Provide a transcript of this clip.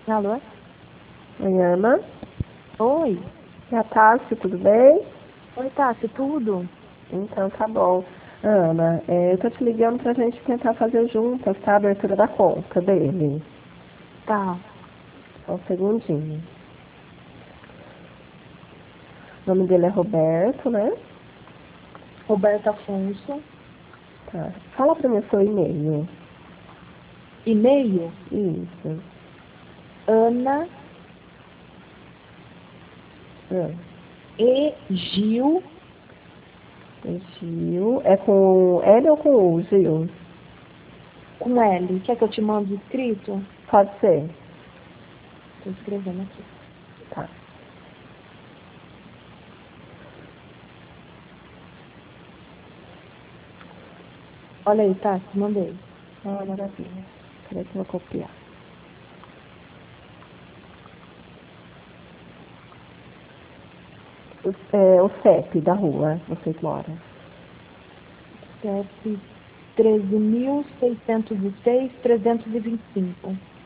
Alô? Oi, Ana. Oi. E a Tássia, tudo bem? Oi, Tássia, tudo? Então tá bom. Ana, eu tô te ligando pra gente tentar fazer juntas, tá? A abertura da conta dele. Tá. Só um segundinho. O nome dele é Roberto, né? Roberto Afonso. Tá. Fala pra mim o seu e-mail. E-mail, Isso. Ana Ah, e Gil, Gil. É com L ou com U, Gil? com L. Quer que eu te mande escrito? Pode ser. Tô escrevendo aqui. Tá. Olha aí, Tássia, mandei. Ah, maravilha. Peraí que eu vou copiar. O CEP da rua, vocês moram. CEP 13.606.325.